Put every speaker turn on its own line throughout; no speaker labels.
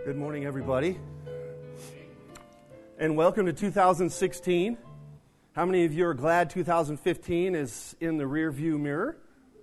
Good morning, everybody, and welcome to 2016. How many of you are glad 2015 is in the rear view mirror?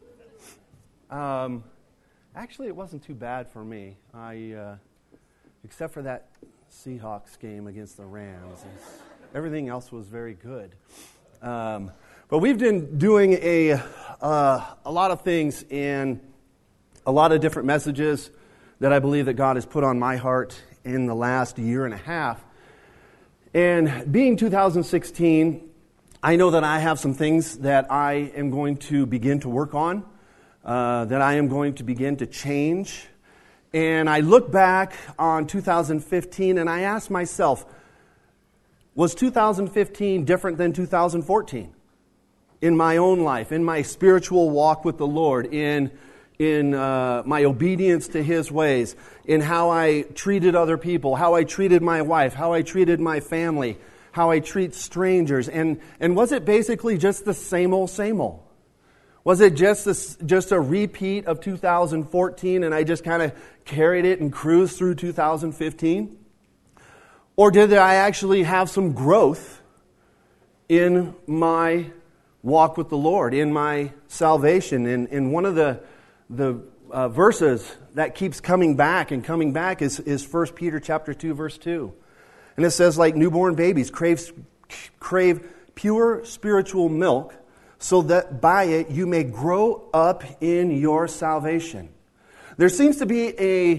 Actually, it wasn't too bad for me. Except for that Seahawks game against the Rams. Everything else was very good. But we've been doing a lot of things in a lot of different messages that I believe that God has put on my heart in the last year and a half. And being 2016, I know that I have some things that I am going to begin to work on, that I am going to begin to change. And I look back on 2015 and I ask myself, was 2015 different than 2014? In my own life, in my spiritual walk with the Lord, in my obedience to His ways, in how I treated other people, how I treated my wife, how I treated my family, how I treat strangers. And was it basically just the same old, same old? Was it just a repeat of 2014 and I just kind of carried it and cruised through 2015? Or did I actually have some growth in my walk with the Lord, in my salvation? In one of the verses that keeps coming back is 1 Peter chapter 2, verse 2. And it says, like newborn babies, crave pure spiritual milk, so that by it you may grow up in your salvation. There seems to be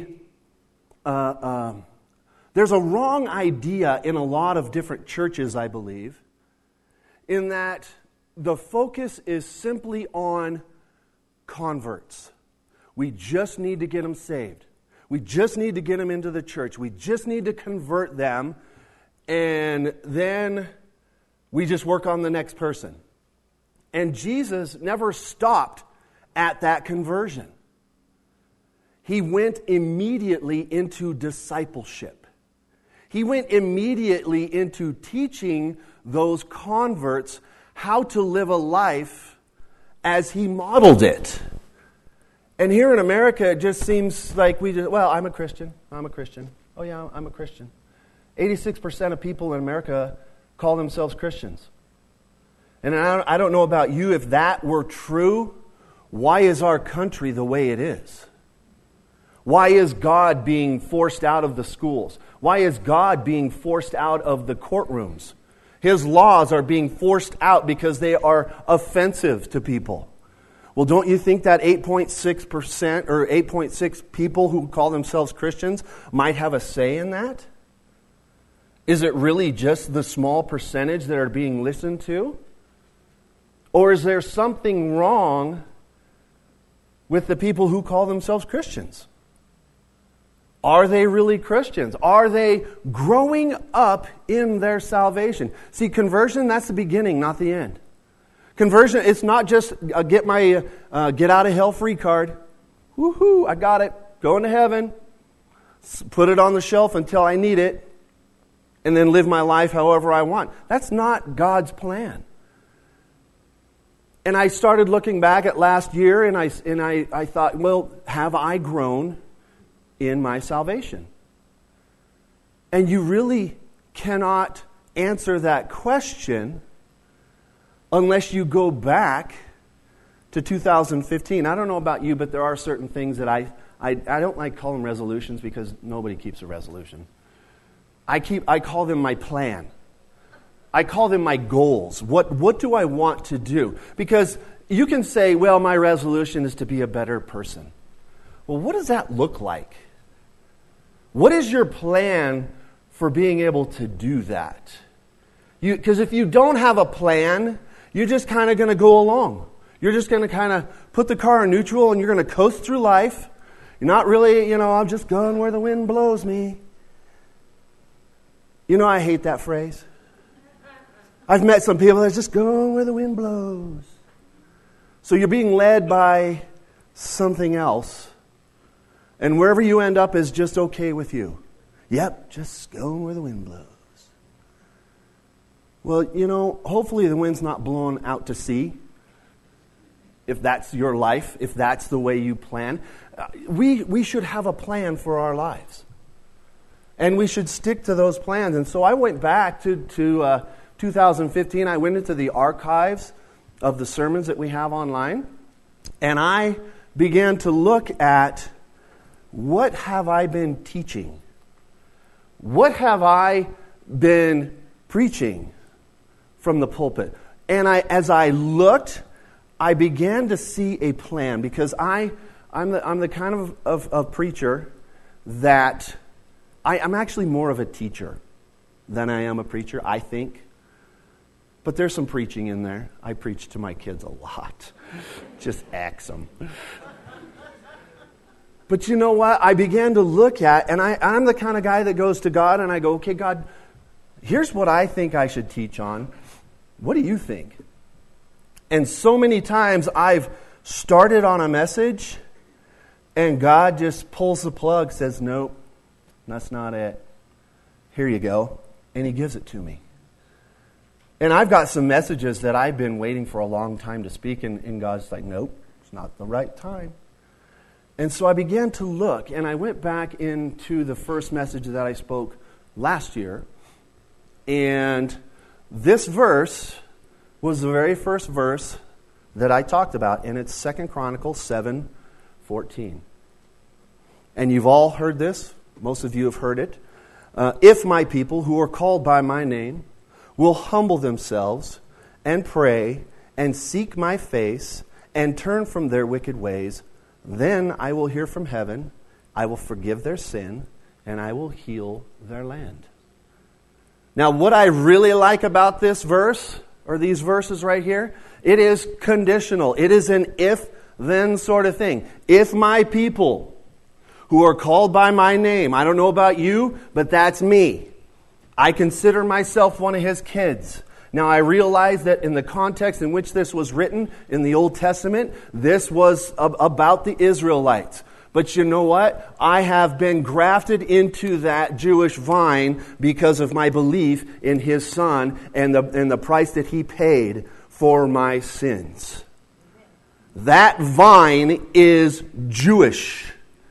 there's a wrong idea in a lot of different churches, I believe, in that the focus is simply on converts. We just need to get them saved. We just need to get them into the church. We just need to convert them, and then we just work on the next person. And Jesus never stopped at that conversion. He went immediately into discipleship. He went immediately into teaching those converts how to live a life as He modeled it. And here in America, it just seems like I'm a Christian. Oh yeah, I'm a Christian. 86% of people in America call themselves Christians. And I don't know about you, if that were true, why is our country the way it is? Why is God being forced out of the schools? Why is God being forced out of the courtrooms? His laws are being forced out because they are offensive to people. Well, don't you think that 8.6% or 8.6 people who call themselves Christians might have a say in that? Is it really just the small percentage that are being listened to? Or is there something wrong with the people who call themselves Christians? Are they really Christians? Are they growing up in their salvation? See, conversion, that's the beginning, not the end. Conversion, it's not just get my get out of hell free card. Woohoo, I got it. Going to heaven. Put it on the shelf until I need it. And then live my life however I want. That's not God's plan. And I started looking back at last year and I thought, well, have I grown in my salvation? And you really cannot answer that question unless you go back to 2015. I don't know about you, but there are certain things that I don't like calling resolutions because nobody keeps a resolution. I call them my plan. I call them my goals. What do I want to do? Because you can say, well, my resolution is to be a better person. Well, what does that look like? What is your plan for being able to do that? Because if you don't have a plan, you're just kind of going to go along. You're just going to kind of put the car in neutral and you're going to coast through life. You're not really, I'm just going where the wind blows me. I hate that phrase. I've met some people that just go where the wind blows. So you're being led by something else. And wherever you end up is just okay with you. Yep, just go where the wind blows. Well, hopefully the wind's not blowing out to sea. If that's your life, if that's the way you plan. We should have a plan for our lives. And we should stick to those plans. And so I went back to 2015. I went into the archives of the sermons that we have online. And I began to look at, what have I been teaching? What have I been preaching from the pulpit? And as I looked, I began to see a plan, because I'm the kind of preacher that I'm actually more of a teacher than I am a preacher, I think. But there's some preaching in there. I preach to my kids a lot. Just axe them. But you know what? I began to look at, and I'm the kind of guy that goes to God and I go, okay, God, here's what I think I should teach on. What do you think? And so many times I've started on a message and God just pulls the plug, says, nope, that's not it. Here you go. And He gives it to me. And I've got some messages that I've been waiting for a long time to speak, and God's like, nope, it's not the right time. And so I began to look, and I went back into the first message that I spoke last year, and this verse was the very first verse that I talked about, and it's 2 Chronicles 7:14. And you've all heard this. Most of you have heard it. If my people who are called by my name will humble themselves and pray and seek my face and turn from their wicked ways, then I will hear from heaven, I will forgive their sin, and I will heal their land. Now, what I really like about this verse, or these verses right here, it is conditional. It is an if-then sort of thing. If my people who are called by my name, I don't know about you, but that's me. I consider myself one of His kids. Now, I realize that in the context in which this was written in the Old Testament, this was about the Israelites. But you know what? I have been grafted into that Jewish vine because of my belief in His Son and the price that He paid for my sins. That vine is Jewish.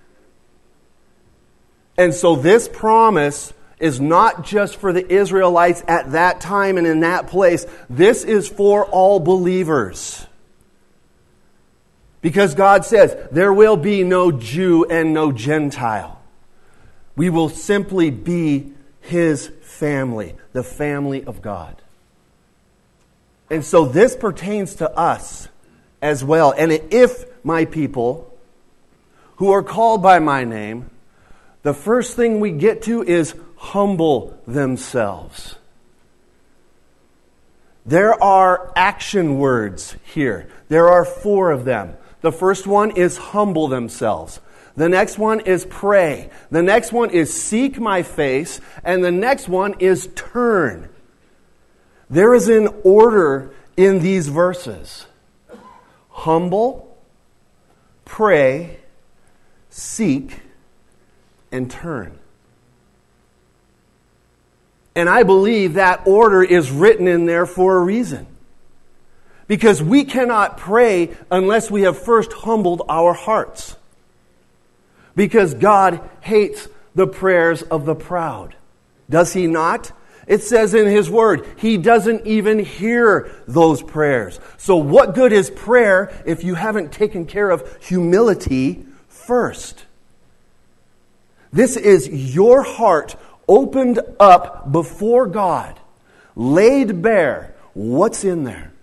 And so this promise is not just for the Israelites at that time and in that place. This is for all believers. Because God says, there will be no Jew and no Gentile. We will simply be His family, the family of God. And so this pertains to us as well. And if my people who are called by my name, the first thing we get to is humble themselves. There are action words here. There are 4 of them. The first one is humble themselves. The next one is pray. The next one is seek my face. And the next one is turn. There is an order in these verses. Humble, pray, seek, and turn. And I believe that order is written in there for a reason. Because we cannot pray unless we have first humbled our hearts. Because God hates the prayers of the proud. Does He not? It says in His Word, He doesn't even hear those prayers. So what good is prayer if you haven't taken care of humility first? This is your heart opened up before God, laid bare. What's in there?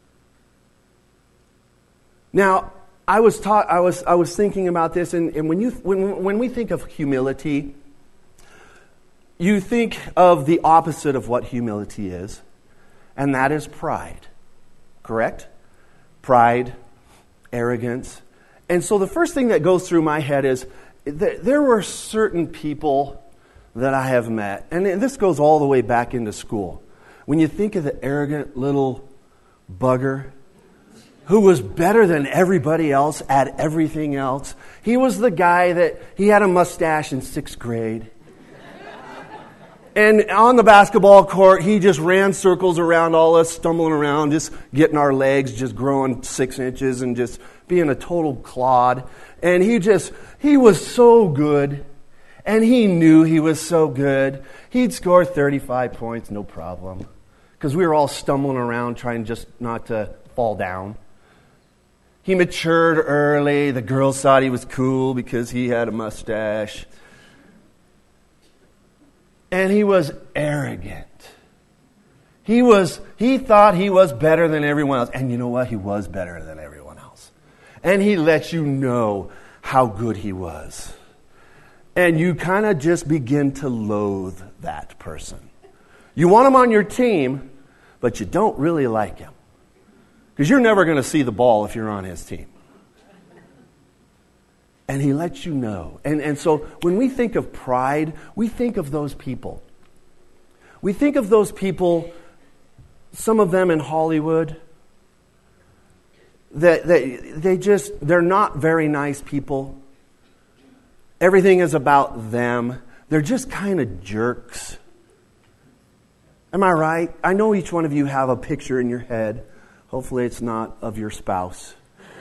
Now, I was thinking about this, and when we think of humility, you think of the opposite of what humility is, and that is pride. Correct? Pride, arrogance. And so the first thing that goes through my head is there were certain people that I have met, and this goes all the way back into school. When you think of the arrogant little bugger who was better than everybody else at everything else, he was the guy that he had a mustache in 6th grade. And on the basketball court, he just ran circles around all us, stumbling around, just getting our legs just growing 6 inches and just being a total clod. And he was so good. And he knew he was so good. He'd score 35 points, no problem. Because we were all stumbling around trying just not to fall down. He matured early. The girls thought he was cool because he had a mustache. And he was arrogant. He thought he was better than everyone else. And you know what? He was better than everyone else. And he let you know how good he was. And you kind of just begin to loathe that person. You want him on your team, but you don't really like him. Because you're never going to see the ball if you're on his team. And he lets you know. And so when we think of pride, we think of those people. We think of those people, some of them in Hollywood, that they're not very nice people. Everything is about them. They're just kind of jerks. Am I right? I know each one of you have a picture in your head. Hopefully it's not of your spouse.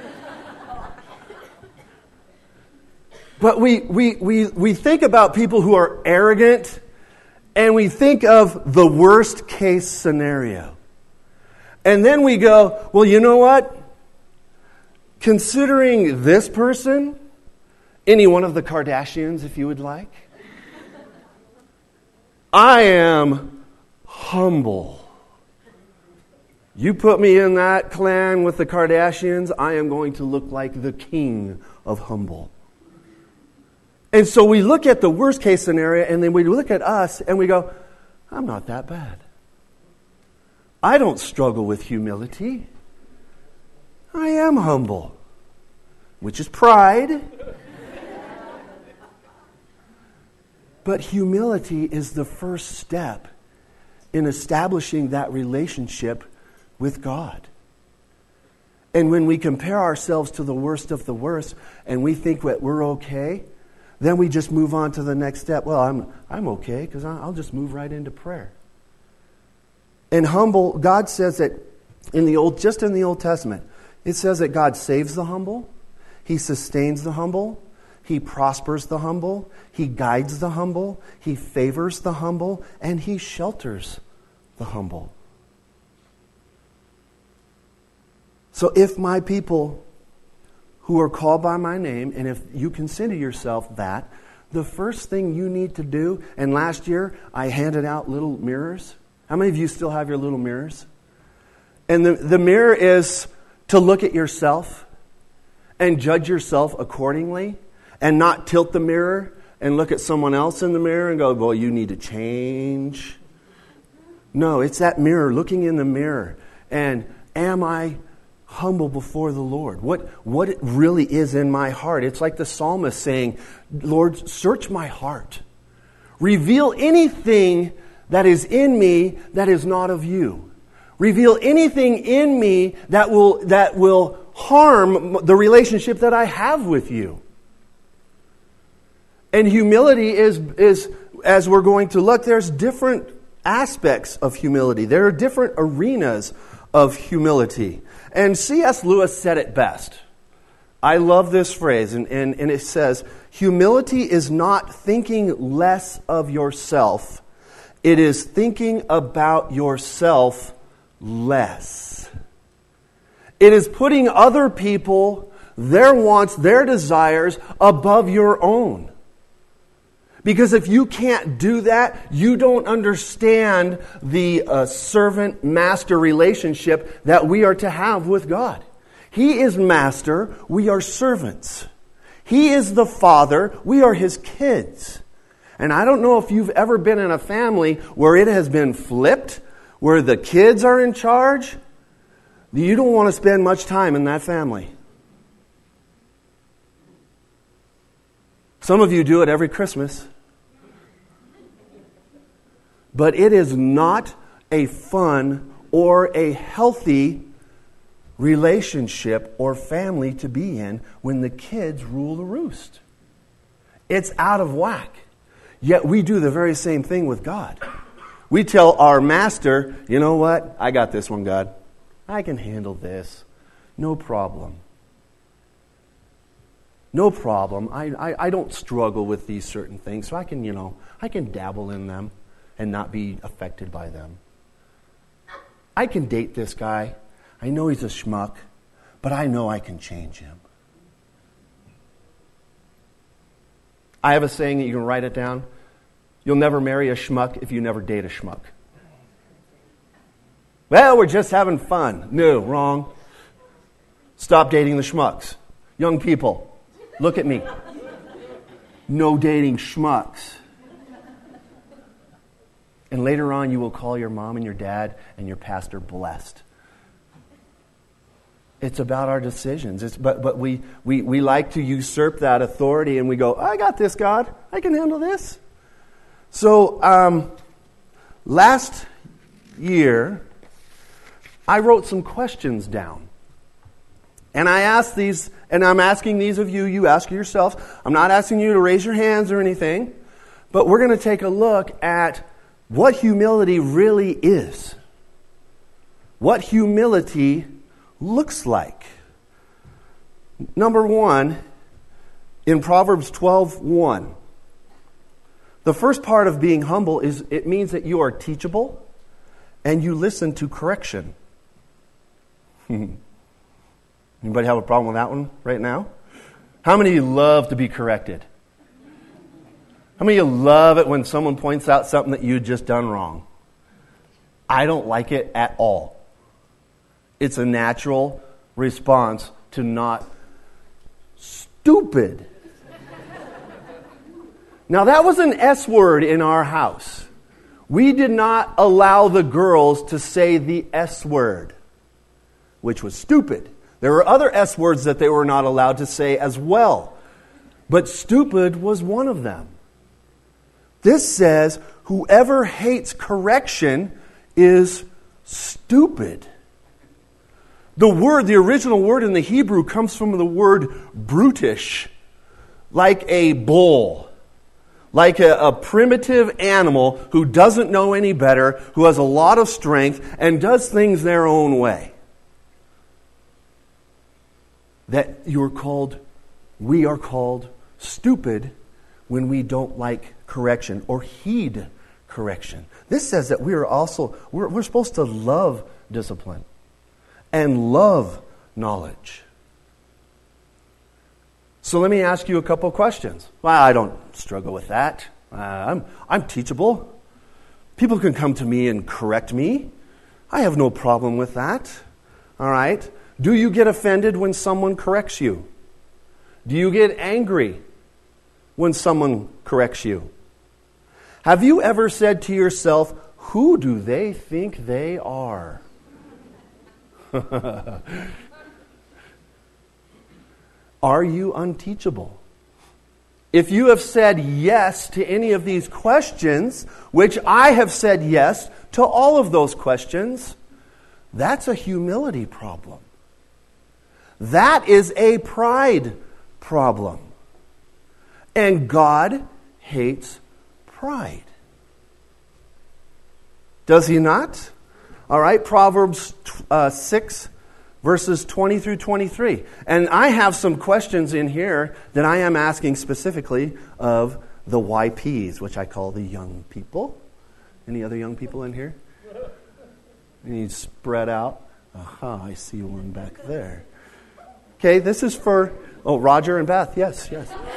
But we think about people who are arrogant, and we think of the worst case scenario. And then we go, well, you know what? Considering this person, any one of the Kardashians, if you would like, I am humble. You put me in that clan with the Kardashians, I am going to look like the king of humble. And so we look at the worst case scenario, and then we look at us, and we go, I'm not that bad. I don't struggle with humility. I am humble, which is pride. But humility is the first step in establishing that relationship with God. And when we compare ourselves to the worst of the worst, and we think that we're okay, then we just move on to the next step. Well, I'm okay because I'll just move right into prayer. And humble, God says that in the Old Testament, it says that God saves the humble, He sustains the humble, He prospers the humble, He guides the humble, He favors the humble, and He shelters the humble. So if my people who are called by my name, and if you consider yourself that, the first thing you need to do, and last year I handed out little mirrors. How many of you still have your little mirrors? And the mirror is to look at yourself and judge yourself accordingly, and not tilt the mirror and look at someone else in the mirror and go, well, you need to change. No, it's that mirror, looking in the mirror. And am I humble before the Lord? What it really is in my heart? It's like the psalmist saying, Lord, search my heart. Reveal anything that is in me that is not of you. Reveal anything in me that will harm the relationship that I have with you. And humility is, as we're going to look, there's different aspects of humility. There are different arenas of humility. And C.S. Lewis said it best. I love this phrase, and it says, humility is not thinking less of yourself. It is thinking about yourself less. It is putting other people, their wants, their desires above your own. Because if you can't do that, you don't understand the servant-master relationship that we are to have with God. He is master, we are servants. He is the father, we are His kids. And I don't know if you've ever been in a family where it has been flipped, where the kids are in charge. You don't want to spend much time in that family. Some of you do it every Christmas. But it is not a fun or a healthy relationship or family to be in when the kids rule the roost. It's out of whack. Yet we do the very same thing with God. We tell our master, you know what? I got this one, God. I can handle this. No problem. No problem. I don't struggle with these certain things, so I can dabble in them and not be affected by them. I can date this guy. I know he's a schmuck, but I know I can change him. I have a saying that you can write it down. You'll never marry a schmuck if you never date a schmuck. Well, we're just having fun. No, wrong. Stop dating the schmucks. Young people, look at me. No dating schmucks. And later on, you will call your mom and your dad and your pastor blessed. It's about our decisions. But we like to usurp that authority and we go, I got this, God. I can handle this. So last year, I wrote some questions down. And I asked these, and I'm asking these of you, you ask yourself. I'm not asking you to raise your hands or anything, but we're going to take a look at what humility really is. What humility looks like. Number one, in Proverbs 12:1, the first part of being humble is it means that you are teachable and you listen to correction. Anybody have a problem with that one right now? How many of you love to be corrected? How many of you love it when someone points out something that you've just done wrong? I don't like it at all. It's a natural response to not stupid. Now that was an S word in our house. We did not allow the girls to say the S word, which was stupid. There were other S words that they were not allowed to say as well. But stupid was one of them. This says, whoever hates correction is stupid. The original word in the Hebrew comes from the word brutish, like a bull, like a primitive animal who doesn't know any better, who has a lot of strength and does things their own way. That we are called stupid when we don't like correction or heed correction. This says that we're supposed to love discipline and love knowledge. So let me ask you a couple questions. Well, I don't struggle with that. I'm teachable. People can come to me and correct me. I have no problem with that. All right? Do you get offended when someone corrects you? Do you get angry when someone corrects you? Have you ever said to yourself, who do they think they are? Are you unteachable? If you have said yes to any of these questions, which I have said yes to all of those questions, that's a humility problem. That is a pride problem. And God hates pride. Does he not? All right, Proverbs 6, verses 20 through 23. And I have some questions in here that I am asking specifically of the YPs, which I call the young people. Any other young people in here? Any spread out? Aha, I see one back there. Okay, this is for, Roger and Beth. Yes.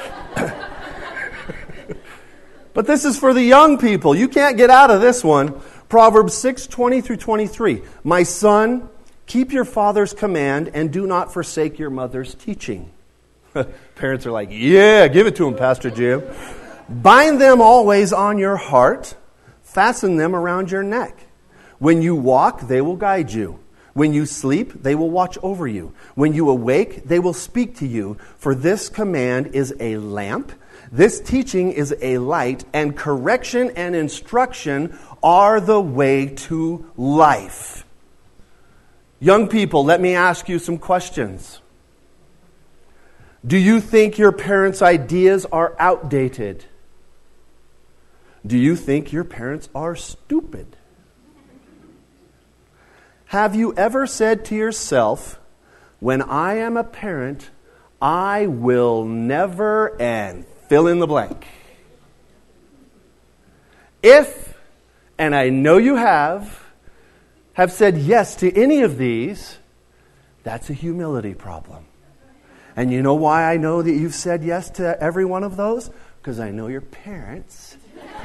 But this is for the young people. You can't get out of this one. Proverbs 6, 20 through 23. My son, keep your father's command and do not forsake your mother's teaching. Parents are like, yeah, give it to him, Pastor Jim. Bind them always on your heart. Fasten them around your neck. When you walk, they will guide you. When you sleep, they will watch over you. When you awake, they will speak to you. For this command is a lamp. This teaching is a light. And correction and instruction are the way to life. Young people, let me ask you some questions. Do you think your parents' ideas are outdated? Do you think your parents are stupid? Have you ever said to yourself, when I am a parent, I will never, and fill in the blank. If, and I know you have said yes to any of these, that's a humility problem. And you know why I know that you've said yes to every one of those? Because I know your parents.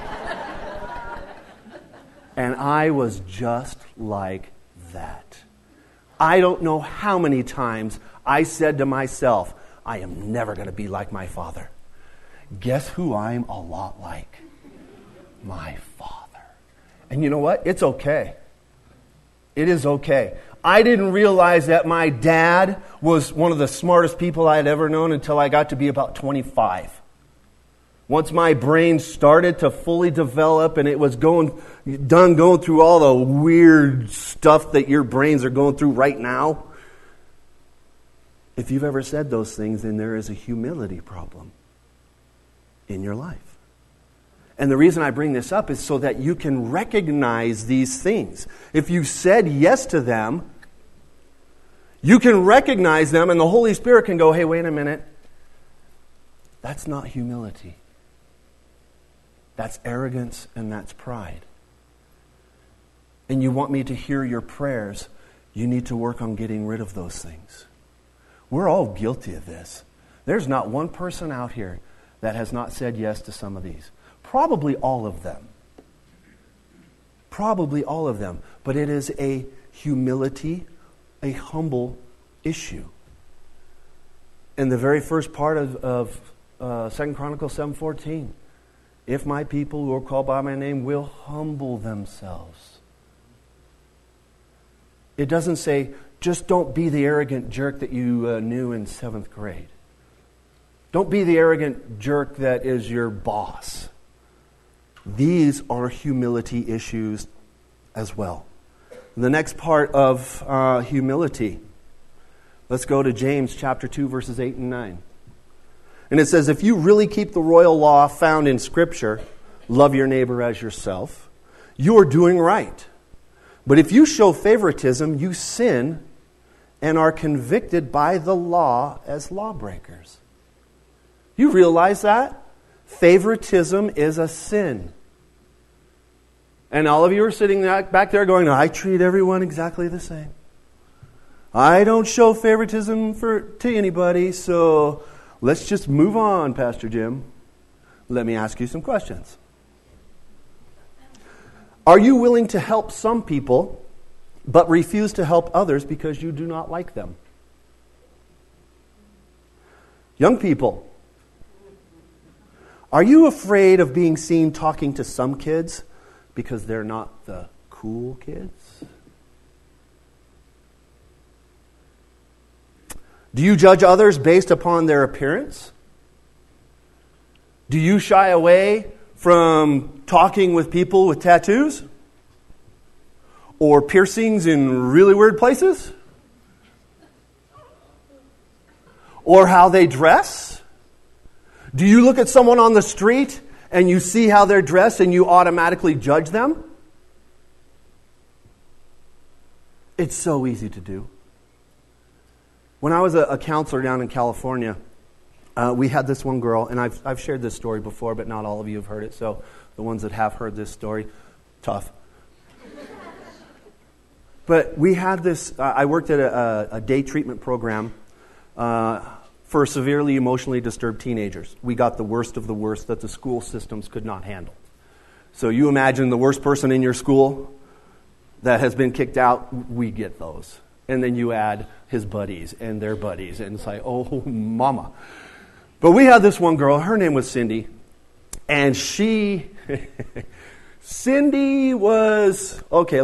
And I was just like that. I don't know how many times I said to myself, I am never going to be like my father. Guess who I'm a lot like? My father. And you know what? It's okay. It is okay. I didn't realize that my dad was one of the smartest people I had ever known until I got to be about 25. Once my brain started to fully develop and it was going through all the weird stuff that your brains are going through right now. If you've ever said those things, then there is a humility problem in your life. And the reason I bring this up is so that you can recognize these things. If you said yes to them, you can recognize them and the Holy Spirit can go, hey, wait a minute. That's not humility. That's arrogance and that's pride. And you want me to hear your prayers, you need to work on getting rid of those things. We're all guilty of this. There's not one person out here that has not said yes to some of these. Probably all of them. Probably all of them. But it is a humility, a humble issue. In the very first part of 2 Chronicles 7:14, if my people who are called by my name will humble themselves. It doesn't say, just don't be the arrogant jerk that you knew in 7th grade. Don't be the arrogant jerk that is your boss. These are humility issues as well. The next part of humility. Let's go to James chapter 2, verses 8 and 9. And it says, if you really keep the royal law found in Scripture, love your neighbor as yourself, you are doing right. But if you show favoritism, you sin and are convicted by the law as lawbreakers. You realize that? Favoritism is a sin. And all of you are sitting back there going, I treat everyone exactly the same. I don't show favoritism to anybody, so let's just move on, Pastor Jim. Let me ask you some questions. Are you willing to help some people, but refuse to help others because you do not like them? Young people, are you afraid of being seen talking to some kids because they're not the cool kids? Do you judge others based upon their appearance? Do you shy away from talking with people with tattoos? Or piercings in really weird places? Or how they dress? Do you look at someone on the street and you see how they're dressed and you automatically judge them? It's so easy to do. When I was a counselor down in California, we had this one girl, and I've shared this story before, but not all of you have heard it, so the ones that have heard this story, tough. But we had this, I worked at a day treatment program for severely emotionally disturbed teenagers. We got the worst of the worst that the school systems could not handle. So you imagine the worst person in your school that has been kicked out, we get those. And then you add his buddies and their buddies, and it's like, oh, mama. But we had this one girl, her name was Cindy, and Cindy was,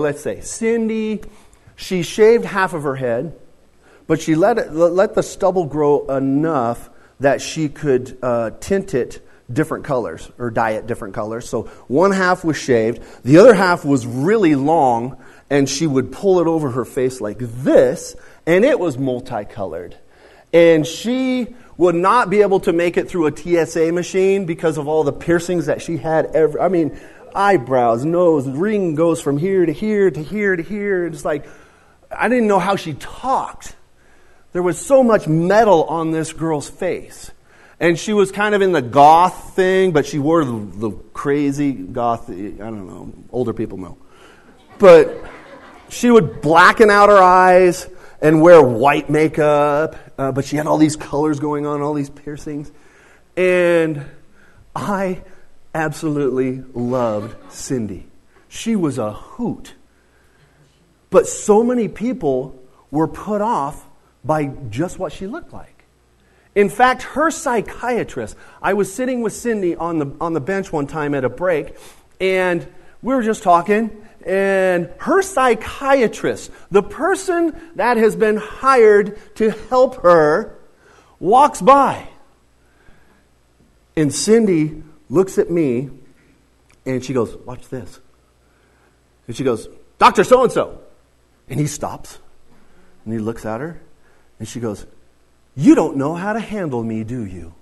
she shaved half of her head, but she let the stubble grow enough that she could tint it different colors, or dye it different colors. So one half was shaved, the other half was really long, and she would pull it over her face like this, and it was multicolored. And she would not be able to make it through a TSA machine because of all the piercings that she had. Eyebrows, nose, ring goes from here to here to here to here. It's like, I didn't know how she talked. there was so much metal on this girl's face. And she was kind of in the goth thing, but she wore the crazy goth, I don't know, older people know. But she would blacken out her eyes and wear white makeup, but she had all these colors going on, all these piercings. And I absolutely loved Cindy. She was a hoot. But so many people were put off by just what she looked like. In fact, her psychiatrist, I was sitting with Cindy on the bench one time at a break, and we were just talking, and her psychiatrist, the person that has been hired to help her, walks by. And Cindy looks at me, and she goes, "Watch this." And she goes, "Dr. So-and-so." And he stops, and he looks at her, and she goes, "You don't know how to handle me, do you?"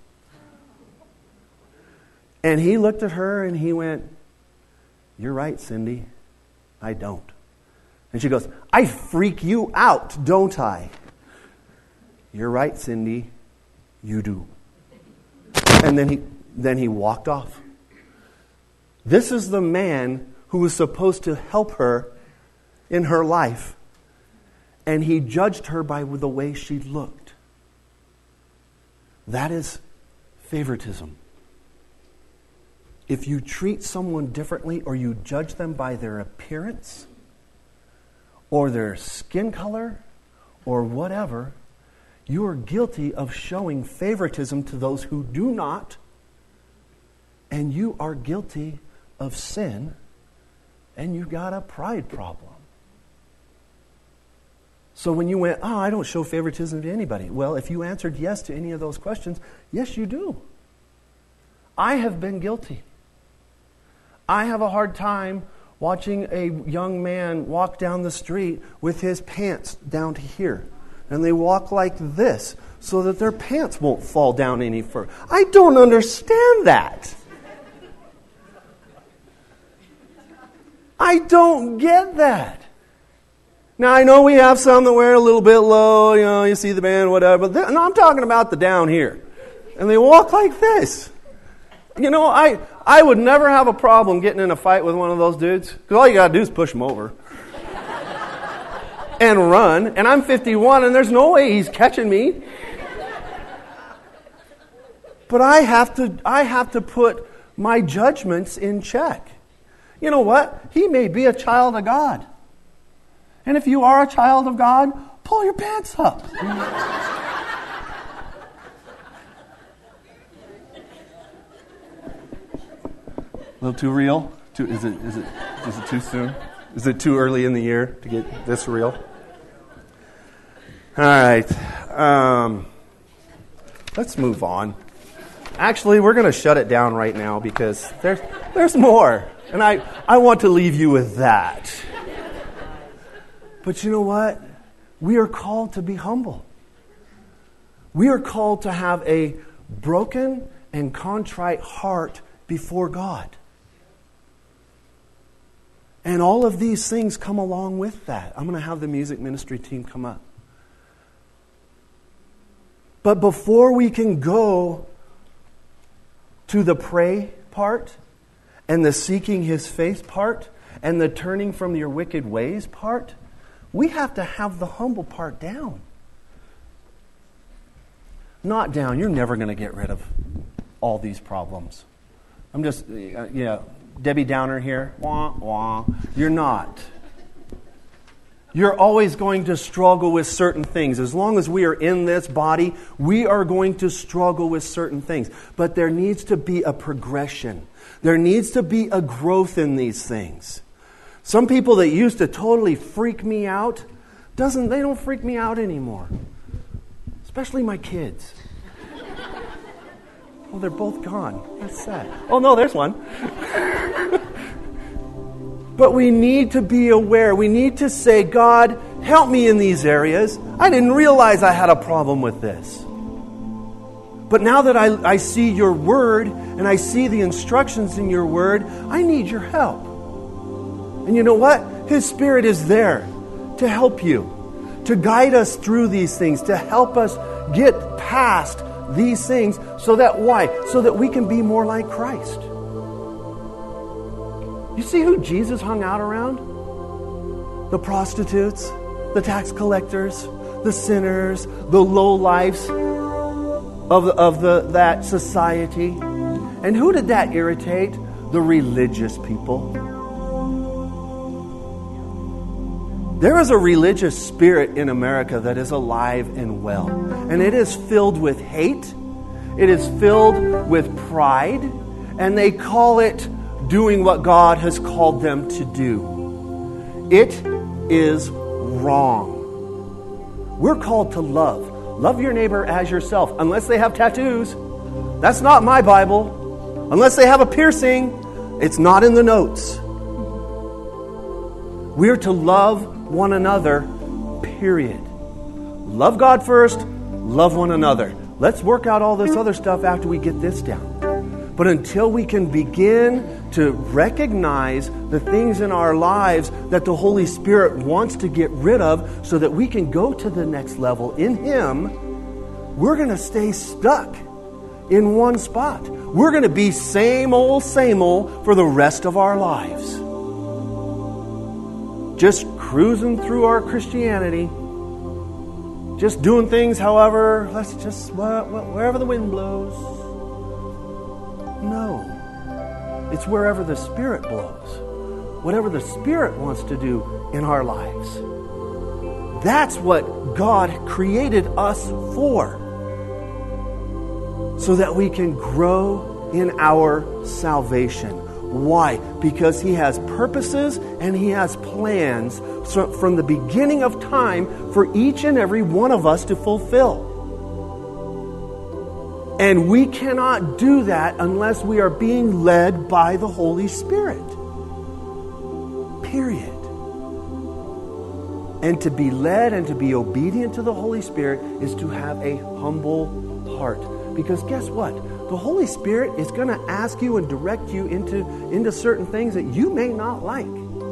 And he looked at her and he went, "You're right, Cindy. I don't." And she goes, "I freak you out, don't I?" "You're right, Cindy. You do." And then he walked off. This is the man who was supposed to help her in her life. And he judged her by the way she looked. That is favoritism. If you treat someone differently or you judge them by their appearance or their skin color or whatever, you are guilty of showing favoritism to those who do not, and you are guilty of sin, and you got a pride problem. So when you went, "Oh, I don't show favoritism to anybody." Well, if you answered yes to any of those questions, yes, you do. I have been guilty. I have a hard time watching a young man walk down the street with his pants down to here. And they walk like this so that their pants won't fall down any further. I don't understand that. I don't get that. Now, I know we have some that wear a little bit low, you see the band, whatever. But no, I'm talking about the down here. And they walk like this. I would never have a problem getting in a fight with one of those dudes. Because all you got to do is push him over. And run. And I'm 51 and there's no way he's catching me. But I have to put my judgments in check. You know what? He may be a child of God. And if you are a child of God, pull your pants up. A little too real? Is it too soon? Is it too early in the year to get this real? All right. Let's move on. Actually, we're going to shut it down right now because there's more. And I want to leave you with that. But you know what? We are called to be humble. We are called to have a broken and contrite heart before God. And all of these things come along with that. I'm going to have the music ministry team come up. But before we can go to the pray part and the seeking His face part and the turning from your wicked ways part, we have to have the humble part down. Not down. You're never going to get rid of all these problems. I'm just, Debbie Downer here. Wah, wah. You're not. You're always going to struggle with certain things. As long as we are in this body, we are going to struggle with certain things. But there needs to be a progression. There needs to be a growth in these things. Some people that used to totally freak me out, they don't freak me out anymore. Especially my kids. Oh, they're both gone. That's sad. Oh, no, there's one. But we need to be aware. We need to say, God, help me in these areas. I didn't realize I had a problem with this. But now that I see your word and I see the instructions in your word, I need your help. And you know what? His Spirit is there to help you, to guide us through these things, to help us get past these things. So that why? So that we can be more like Christ. You see who Jesus hung out around? The prostitutes, the tax collectors, the sinners, the lowlifes of that society. And who did that irritate? The religious people. There is a religious spirit in America that is alive and well. And it is filled with hate. It is filled with pride. And they call it doing what God has called them to do. It is wrong. We're called to love. Love your neighbor as yourself. Unless they have tattoos. That's not my Bible. Unless they have a piercing. It's not in the notes. We're to love one another, period. Love God first, love one another. Let's work out all this other stuff after we get this down. But until we can begin to recognize the things in our lives that the Holy Spirit wants to get rid of so that we can go to the next level in Him, we're going to stay stuck in one spot. We're going to be same old for the rest of our lives. Just cruising through our Christianity, just doing things however, let's just, wherever the wind blows. No. It's wherever the Spirit blows. Whatever the Spirit wants to do in our lives. That's what God created us for. So that we can grow in our salvation. Why? Because He has purposes and He has plans from the beginning of time for each and every one of us to fulfill. And we cannot do that unless we are being led by the Holy Spirit. Period. And to be led and to be obedient to the Holy Spirit is to have a humble heart. Because guess what? The Holy Spirit is going to ask you and direct you into certain things that you may not like.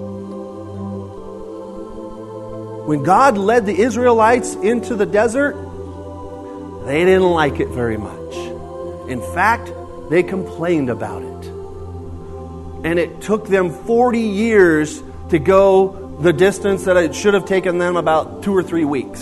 When God led the Israelites into the desert, they didn't like it very much. In fact, they complained about it. And it took them 40 years to go the distance that it should have taken them about 2 or 3 weeks.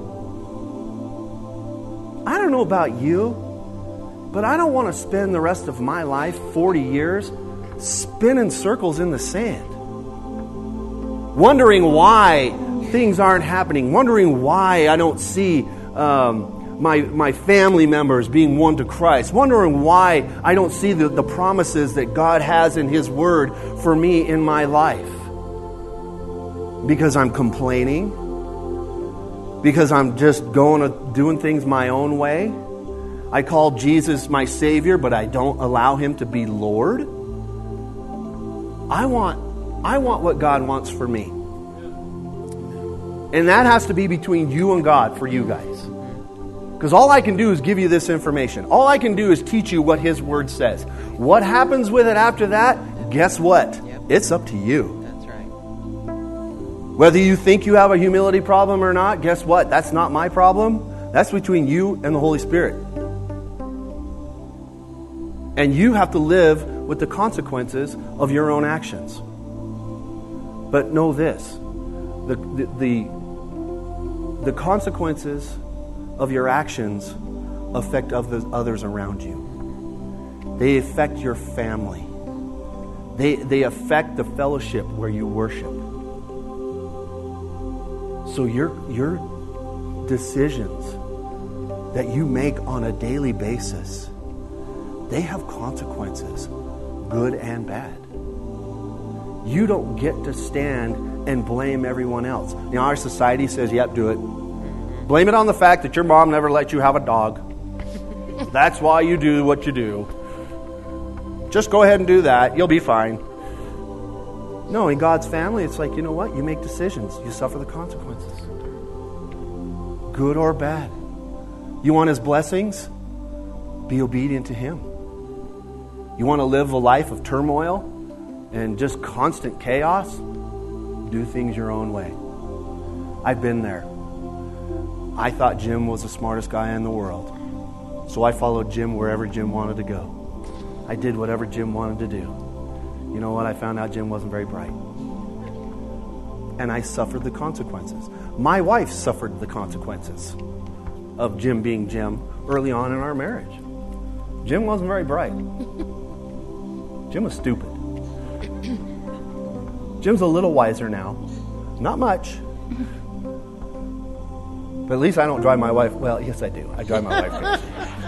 I don't know about you, but I don't want to spend the rest of my life, 40 years, spinning circles in the sand. Wondering why things aren't happening. Wondering why I don't see my family members being won to Christ. Wondering why I don't see the promises that God has in His Word for me in my life. Because I'm complaining. Because I'm just doing things my own way. I call Jesus my Savior, but I don't allow Him to be Lord. I want what God wants for me. And that has to be between you and God for you guys. Because all I can do is give you this information. All I can do is teach you what His Word says. What happens with it after that, guess what? It's up to you.
That's right.
Whether you think you have a humility problem or not, guess what? That's not my problem. That's between you and the Holy Spirit. And you have to live with the consequences of your own actions. But know this. The consequences of your actions affect others around you. They affect your family. They affect the fellowship where you worship. So your decisions that you make on a daily basis, they have consequences, good and bad. You don't get to stand and blame everyone else. You know, our society says, yep, do it. Blame it on the fact that your mom never let you have a dog. That's why you do what you do. Just go ahead and do that. You'll be fine. No, in God's family, it's like, you know what? You make decisions. You suffer the consequences. Good or bad. You want His blessings? Be obedient to Him. You want to live a life of turmoil and just constant chaos? Do things your own way. I've been there. I thought Jim was the smartest guy in the world. So I followed Jim wherever Jim wanted to go. I did whatever Jim wanted to do. You know what? I found out Jim wasn't very bright. And I suffered the consequences. My wife suffered the consequences of Jim being Jim early on in our marriage. Jim wasn't very bright. Jim was stupid. Jim's a little wiser now. Not much. But at least I don't drive my wife. Well, yes, I do. I drive my wife crazy.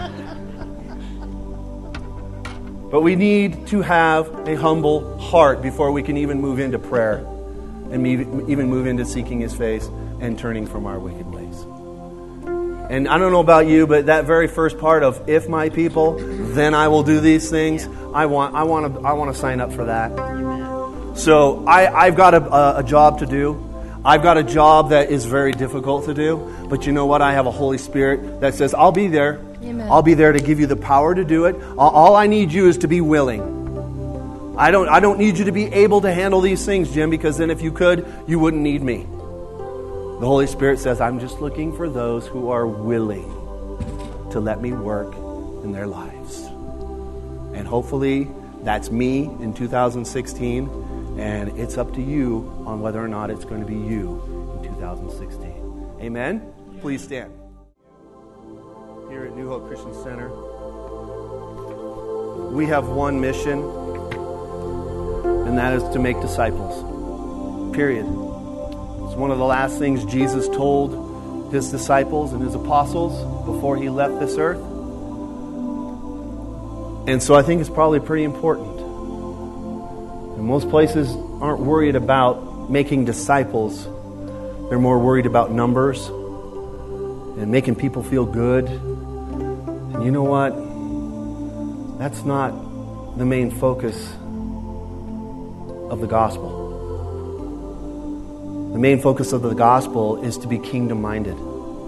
But we need to have a humble heart before we can even move into prayer and even move into seeking His face and turning from our wicked ways. And I don't know about you, but that very first part of "if my people, then I will do these things," I want to sign up for that. So I've got a job to do. I've got a job that is very difficult to do, but you know what? I have a Holy Spirit that says, I'll be there.
Amen.
I'll be there to give you the power to do it. All I need you is to be willing. I don't need you to be able to handle these things, Jim, because then if you could, you wouldn't need me. The Holy Spirit says, I'm just looking for those who are willing to let me work in their lives. And hopefully that's me in 2016. And it's up to you on whether or not it's going to be you in 2016. Amen? Please stand. Here at New Hope Christian Center, we have one mission, and that is to make disciples. Period. It's one of the last things Jesus told His disciples and His apostles before He left this earth. And so I think it's probably pretty important. And most places aren't worried about making disciples. They're more worried about numbers and making people feel good. And you know what? That's not the main focus of the gospel. The main focus of the gospel is to be kingdom-minded.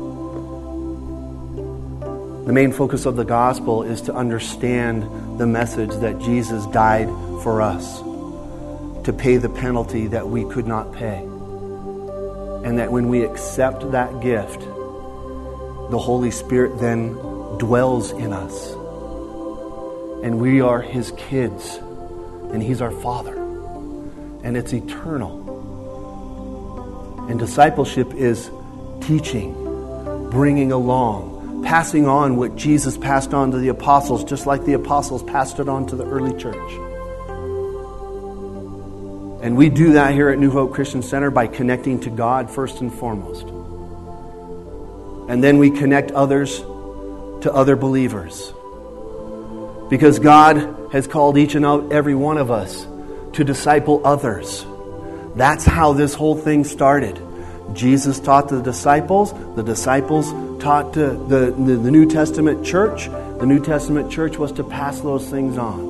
The main focus of the gospel is to understand the message that Jesus died for us, to pay the penalty that we could not pay. And that when we accept that gift, the Holy Spirit then dwells in us. And we are His kids. And He's our Father. And it's eternal. And discipleship is teaching, bringing along, passing on what Jesus passed on to the apostles, just like the apostles passed it on to the early church. And we do that here at New Hope Christian Center by connecting to God first and foremost. And then we connect others to other believers. Because God has called each and every one of us to disciple others. That's how this whole thing started. Jesus taught the disciples taught the New Testament church. The New Testament church was to pass those things on.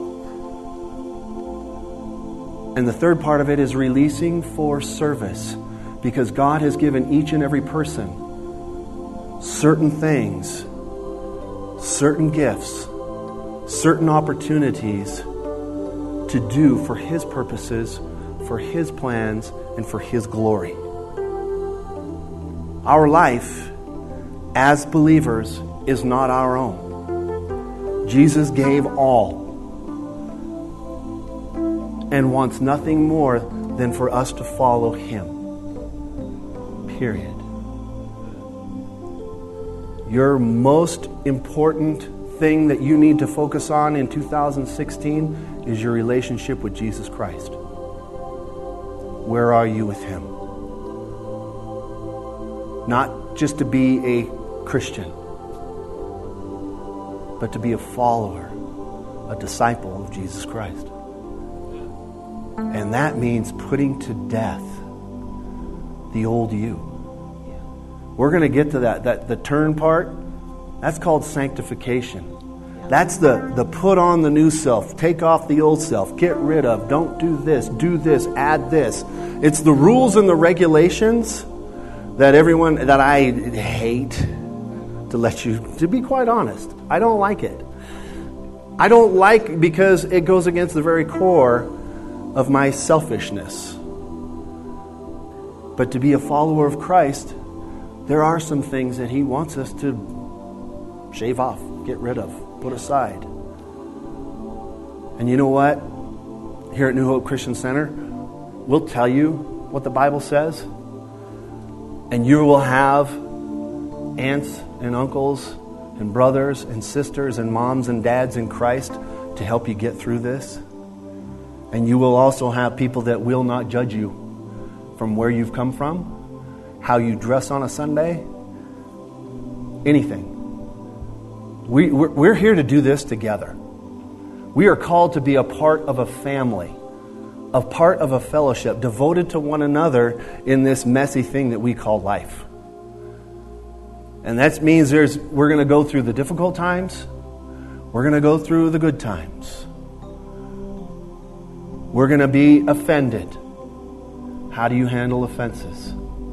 And the third part of it is releasing for service. Because God has given each and every person certain things, certain gifts, certain opportunities to do for His purposes, for His plans, and for His glory. Our life as believers is not our own. Jesus gave all and wants nothing more than for us to follow Him. Period. Your most important thing that you need to focus on in 2016 is your relationship with Jesus Christ. Where are you with Him? Not just to be a Christian, but to be a follower, a disciple of Jesus Christ. And that means putting to death the old you. We're going to get to that. The turn part, that's called sanctification. That's the put on the new self, take off the old self, get rid of, don't do this, add this. It's the rules and the regulations that I hate, to be quite honest. I don't like it. I don't like because it goes against the very core of my selfishness. But to be a follower of Christ, there are some things that He wants us to shave off, get rid of, put aside. And you know what? Here at New Hope Christian Center, we'll tell you what the Bible says. And you will have aunts and uncles and brothers and sisters and moms and dads in Christ to help you get through this. And you will also have people that will not judge you from where you've come from, how you dress on a Sunday, anything. We're here to do this together. We are called to be a part of a family, a part of a fellowship, devoted to one another in this messy thing that we call life. And that means we're going to go through the difficult times. We're going to go through the good times. We're going to be offended. How do you handle offenses?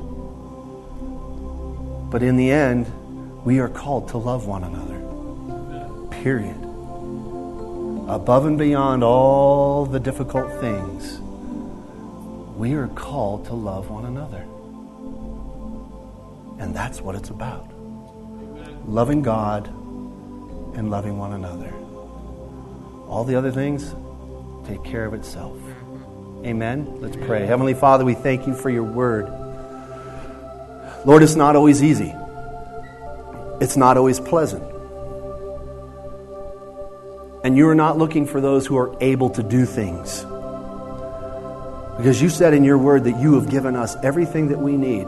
But in the end, we are called to love one another. Period. Above and beyond all the difficult things, we are called to love one another. And that's what it's about. Loving God and loving one another. All the other things take care of itself. Amen? Let's pray. Heavenly Father, we thank you for your word. Lord, it's not always easy. It's not always pleasant. And you are not looking for those who are able to do things. Because you said in your word that you have given us everything that we need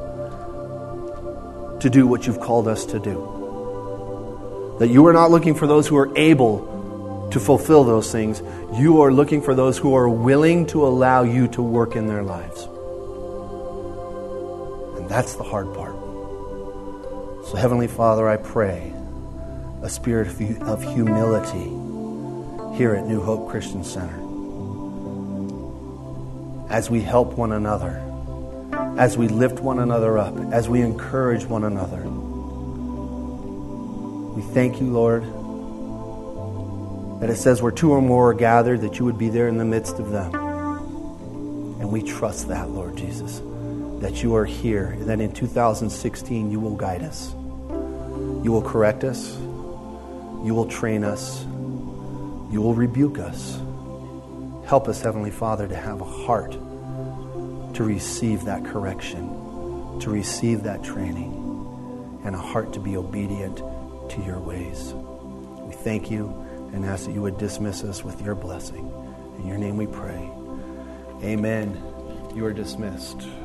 to do what you've called us to do. That you are not looking for those who are able to fulfill those things. You are looking for those who are willing to allow you to work in their lives. And that's the hard part. So Heavenly Father, I pray a spirit of humility here at New Hope Christian Center. As we help one another, as we lift one another up, as we encourage one another. We thank you, Lord, that it says where two or more are gathered, that you would be there in the midst of them. And we trust that, Lord Jesus, that you are here, and that in 2016 you will guide us. You will correct us. You will train us. You will rebuke us. Help us, Heavenly Father, to have a heart to receive that correction, to receive that training, and a heart to be obedient to your ways. We thank you and ask that you would dismiss us with your blessing. In your name we pray. Amen. You are dismissed.